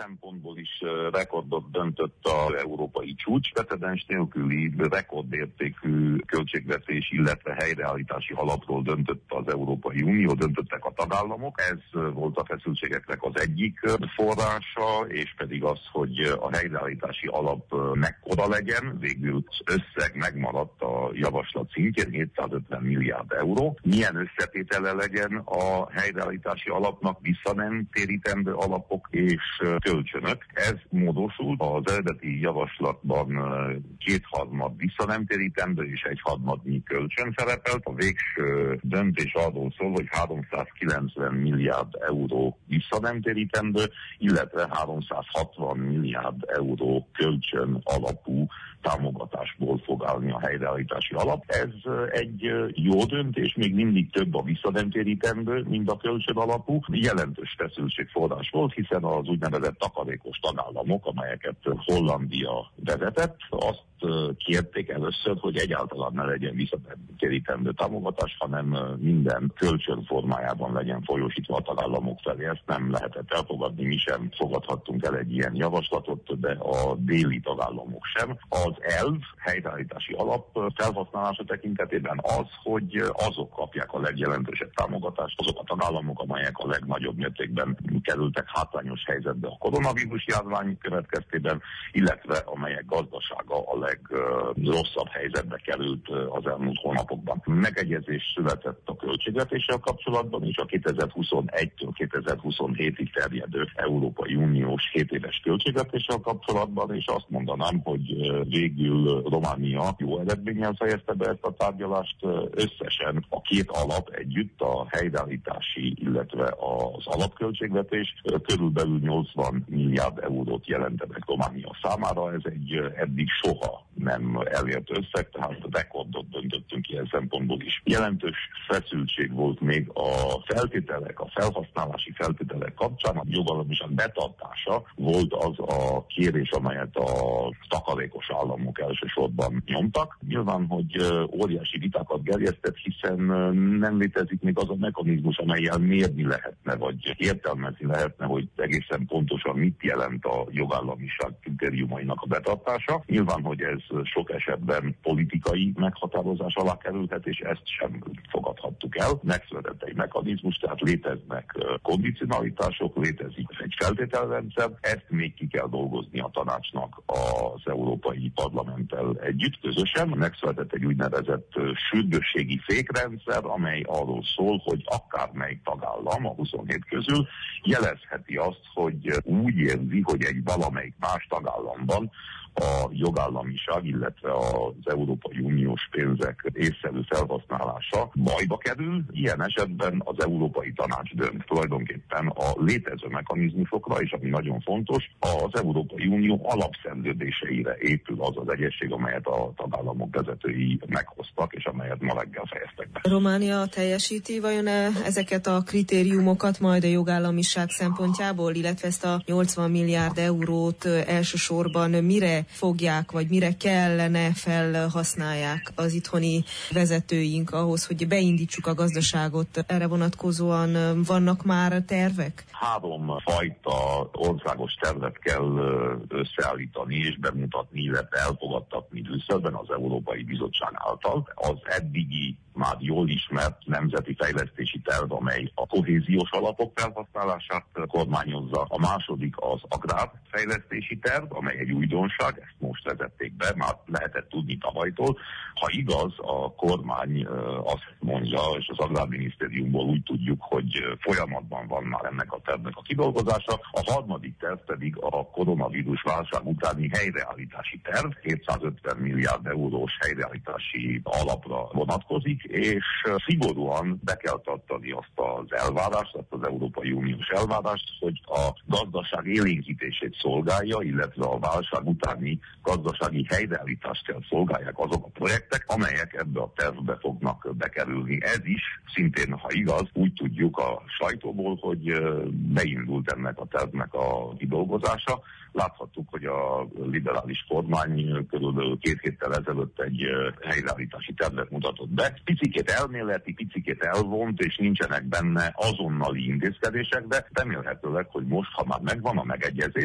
szempontból is rekordot döntött az európai csúcs, precedens nélküli rekordértékű költségvetés, illetve helyreállítási alapról döntött az Európai Unió, döntöttek a tagállamok. Ez volt a feszültségeknek az egyik forrása, és pedig az, hogy a helyreállítási alap mekkora legyen. Végül az összeg megmaradt a javaslat szintjén, 750 milliárd euró. Milyen összetétele legyen a helyreállítási alapnak, vissza nem térítendő alapok és kölcsönök. Ez módosult. Az eredeti javaslatban 2/3 vissza nem térítendő és 1/3 kölcsön szerepelt. A végső döntés arról szól, hogy 390 milliárd euró vissza nem térítendő, illetve 360 milliárd euró kölcsön alapú támogatásból fog állni a helyreállítási alap. Ez egy jó döntés, még mindig több a visszanemtérítendő, mint a kölcsön alapú. Jelentős feszültségforrás volt, hiszen az úgynevezett takarékos tagállamok, amelyeket Hollandia vezetett, azt kérték először, hogy egyáltalán ne legyen visszatérítendő támogatás, hanem minden kölcsön formájában legyen folyósítva a tagállamok felé. Ezt nem lehetett elfogadni, mi sem fogadhattunk el egy ilyen javaslatot, de a déli tagállamok sem. Az elv helyreállítási alap felhasználása tekintetében az, hogy azok kapják a legjelentősebb támogatást, azok a tagállamok, amelyek a legnagyobb mértékben kerültek hátrányos helyzetbe a koronavírus járvány következtében, illetve amelyek gazdasága a legrosszabb helyzetbe került az elmúlt hónapokban. Megegyezés született a költségvetéssel kapcsolatban, és a 2021-től 2027-ig terjedő Európai Uniós 7 éves költségvetéssel kapcsolatban, és azt mondanám, hogy végül Románia jó eredménnyel fejezte be ezt a tárgyalást. Összesen a két alap együtt, a helyreállítási, illetve az alapköltségvetés körülbelül 80 milliárd eurót jelentenek Románia számára. Ez egy eddig soha nem elért összeg, tehát rekordot döntöttünk ilyen szempontból is. Jelentős feszültség volt még a feltételek, a felhasználási feltételek kapcsán. A jogállamiság betartása volt az a kérés, amelyet a takarékos államok elsősorban nyomtak. Nyilván, hogy óriási vitákat gerjesztett, hiszen nem létezik még az a mechanizmus, amellyel mérni lehetne, vagy értelmezni lehetne, hogy egészen pontosan mit jelent a jogállamiság kritériumainak a betartása. Nyilván, hogy ez sok esetben politikai meghatározás alá kerülhet, és ezt sem fogadhattuk el. Megszületett egy mechanizmus, tehát léteznek kondicionalitások, létezik egy feltételrendszer, ezt még ki kell dolgozni a tanácsnak az Európai Parlamenttel együtt, közösen. Megszületett egy úgynevezett sürgősségi fékrendszer, amely arról szól, hogy akármelyik tagállam a 27 közül jelezheti azt, hogy úgy érzi, hogy egy valamelyik más tagállamban a jogállamiság, illetve az Európai Uniós pénzek észszerű felhasználása bajba kerül. Ilyen esetben az Európai Tanács dönt tulajdonképpen a létező mechanizmusokra, és ami nagyon fontos, az Európai Unió alapszerződéseire épül az az egyezség, amelyet a tagállamok vezetői meghoztak, és amelyet ma reggel fejeztek be. Románia teljesíti vajon ezeket a kritériumokat majd a jogállamiság szempontjából, illetve ezt a 80 milliárd eurót elsősorban mire fogják, vagy mire kellene felhasználják az itthoni vezetőink ahhoz, hogy beindítsuk a gazdaságot? Erre vonatkozóan vannak már tervek? 3 fajta országos tervet kell összeállítani és bemutatni, illetve elfogadtatni Brüsszelben az Európai Bizottság által. Az eddigi már jól ismert nemzeti fejlesztési terv, amely a kohéziós alapok felhasználását kormányozza. A második az agrárfejlesztési terv, amely egy újdonság, ezt most vezették be, már lehetett tudni tavalytól. Ha igaz, a kormány azt mondja, és az Agrárminisztériumból úgy tudjuk, hogy folyamatban van már ennek a tervnek a kidolgozása. A harmadik terv pedig a koronavírus válság utáni helyreállítási terv, 250 milliárd eurós helyreállítási alapra vonatkozik, és szigorúan be kell tartani azt az elvárást, azt az Európai Uniós elvárást, hogy a gazdaság élénkítését szolgálja, illetve a válság utáni gazdasági helyreállítást kell szolgálják azok a projektek, amelyek ebbe a tervbe fognak bekerülni. Ez is szintén, ha igaz, úgy tudjuk a sajtóból, hogy beindult ennek a tervnek a kidolgozása. Láthattuk, hogy a liberális kormány körülbelül 2 héttel ezelőtt egy helyreállítási tervet mutatott be. Picikét elméleti, picikét elvont, és nincsenek benne azonnali intézkedések, de remélhetőleg, hogy most, ha már megvan a megegyezés,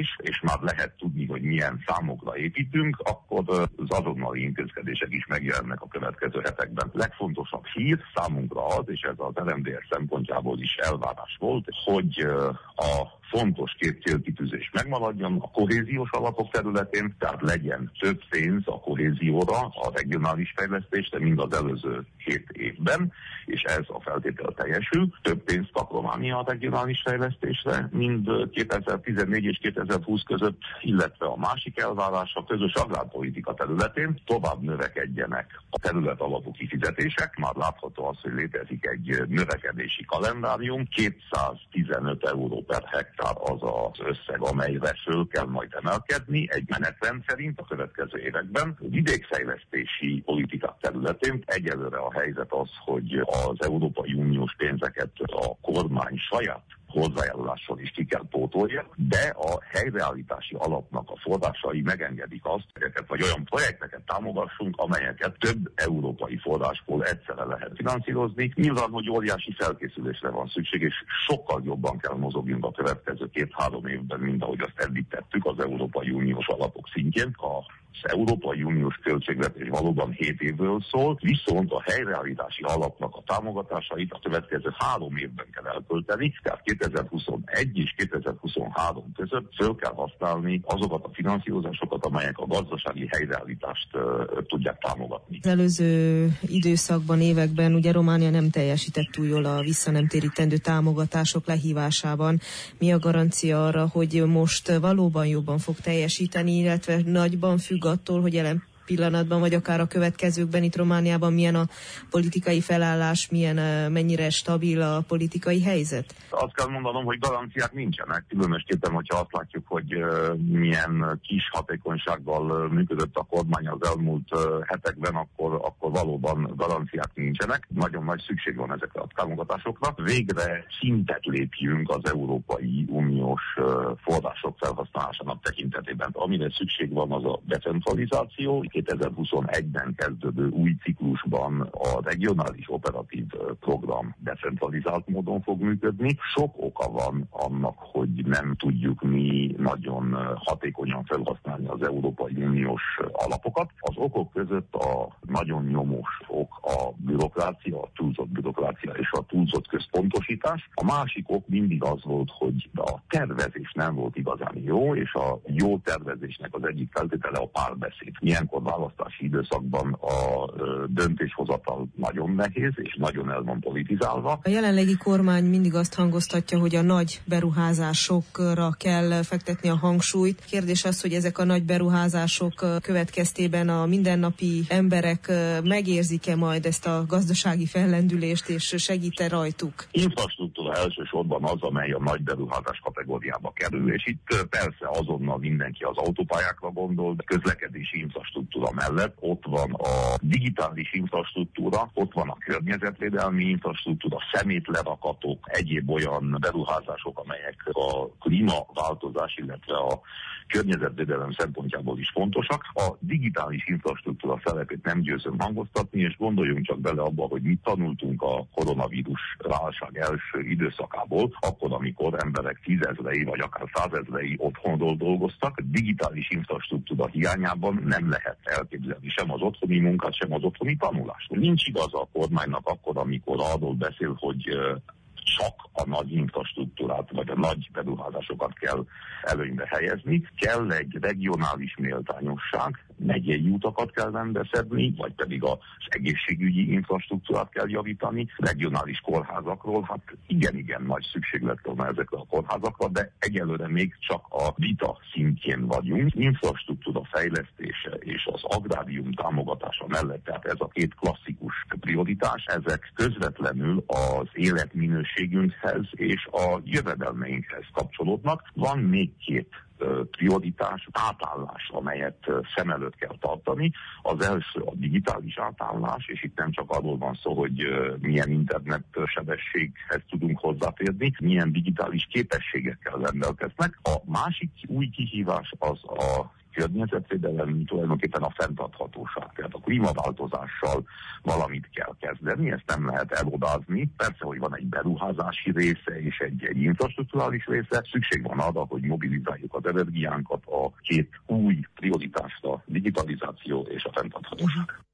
is, és már lehet tudni, hogy milyen számokra építünk, akkor az azonnali intézkedések is megjelennek a következő hetekben. Legfontosabb hír számunkra az, és ez az RMDSZ szempontjából is elvárás volt, hogy a fontos két célkitűzés megmaradjon a kohéziós alapok területén, tehát legyen több pénz a kohézióra, a regionális fejlesztésre, mind az előző 7 évben, és ez a feltétel teljesül. Több pénzt kap Románia a regionális fejlesztésre, mind 2014 és 2020 között, illetve a másik elvárás a közös agrárpolitika területén tovább növekedjenek a terület alapú kifizetések. Már látható az, hogy létezik egy növekedési kalendárium, 215 euró per hektár az az összeg, amelyre föl kell majd emelkedni egy menetrend szerint a következő években. Vidékfejlesztési politikák területén egyelőre a helyzet az, hogy az Európai Uniós pénzeket a kormány saját hozzájárulással is ki kell pótolja, de a helyreállítási alapnak a forrásai megengedik azt, vagy olyan projekteket támogassunk, amelyeket több európai forrásból egyszerre lehet finanszírozni. Nyilván, hogy óriási felkészülésre van szükség, és sokkal jobban kell mozogjunk a következő 2-3 évben, mint ahogy azt eddig tettük az Európai Uniós alapok szintjén. Az Európai Uniós költségvetés valóban 7 évről szól, viszont a helyreállítási alapnak a támogatásait a következő 3 évben kell elkölteni, tehát 2021 és 2023 között föl kell használni azokat a finanszírozásokat, amelyek a gazdasági helyreállítást tudják támogatni. Az előző időszakban, években ugye Románia nem teljesített túl jól a visszanemtérítendő támogatások lehívásában. Mi a garancia arra, hogy most valóban jobban fog teljesíteni, illetve nagyban függ attól, hogy jelen pillanatban, vagy akár a következőkben itt Romániában milyen a politikai felállás, mennyire stabil a politikai helyzet? Azt kell mondanom, hogy garanciák nincsenek, különösképpen, hogyha azt látjuk, hogy milyen kis hatékonysággal működött a kormány az elmúlt hetekben, akkor valóban garanciák nincsenek. Nagyon nagy szükség van ezekre a támogatásokra. Végre szintet lépjünk az Európai Uniós források felhasználásának tekintetében. Amire szükség van, az a decentralizáció. 2021-ben kezdődő új ciklusban a regionális operatív program decentralizált módon fog működni. Sok oka van annak, hogy nem tudjuk mi nagyon hatékonyan felhasználni az Európai Uniós alapokat. Az okok között a nagyon nyomós ok a bürokrácia, a túlzott bürokrácia és a túlzott központosítás. A másik ok mindig az volt, hogy a tervezés nem volt igazán jó, és a jó tervezésnek az egyik feltétele a párbeszéd. Ilyenkor választási időszakban a döntéshozatal nagyon nehéz, és nagyon el van politizálva. A jelenlegi kormány mindig azt hangoztatja, hogy a nagy beruházásokra kell fektetni a hangsúlyt. Kérdés az, hogy ezek a nagy beruházások következtében a mindennapi emberek megérzik-e majd ezt a gazdasági fellendülést, és segít-e rajtuk? Infrastruktúra elsősorban az, amely a nagy beruházás kategóriába kerül, és itt persze azonnal mindenki az autópályákra gondol, de közlekedési infrastruktúra mellett ott van a digitális infrastruktúra, ott van a környezetvédelmi infrastruktúra, szemétlerakatok, egyéb olyan beruházások, amelyek a klímaváltozás, illetve a környezetvédelem szempontjából is fontosak. A digitális infrastruktúra szerepét nem győzöm hangoztatni, és gondoljunk csak bele abba, hogy mit tanultunk a koronavírus válság első időszakából, akkor, amikor emberek 10.000-ei vagy akár 100.000-ei otthonról dolgoztak. Digitális infrastruktúra hiányában nem lehet elképzelni sem az otthoni munkát, sem az otthoni tanulást. Nincs igaza a kormánynak akkor, amikor arról beszél, hogy csak a nagy infrastruktúrát, vagy a nagy beruházásokat kell előnybe helyezni. Kell egy regionális méltányosság, megyei utakat kell rendbeszedni, vagy pedig az egészségügyi infrastruktúrát kell javítani. Regionális kórházakról, hát igen nagy szükséglet volna ezekre a kórházakra, de egyelőre még csak a vita szintjén vagyunk. Infrastruktúra fejlesztése és az agrárium támogatása mellett, tehát ez a két klasszikus prioritás, ezek közvetlenül az életminőségünkhez és a jövedelmeinkhez kapcsolódnak. Van még két prioritás, átállás, amelyet szem előtt kell tartani. Az első a digitális átállás, és itt nem csak arról van szó, hogy milyen internet sebességhez tudunk hozzáférni, milyen digitális képességekkel rendelkeznek. A másik új kihívás az a környezetvédelem tulajdonképpen a fenntarthatóság. Tehát a klímaváltozással valamit kell kezdeni, ezt nem lehet elodázni. Persze, hogy van egy beruházási része és egy infrastrukturális része. Szükség van arra, hogy mobilizáljuk az energiánkat a két új prioritásra, digitalizáció és a fenntarthatóság.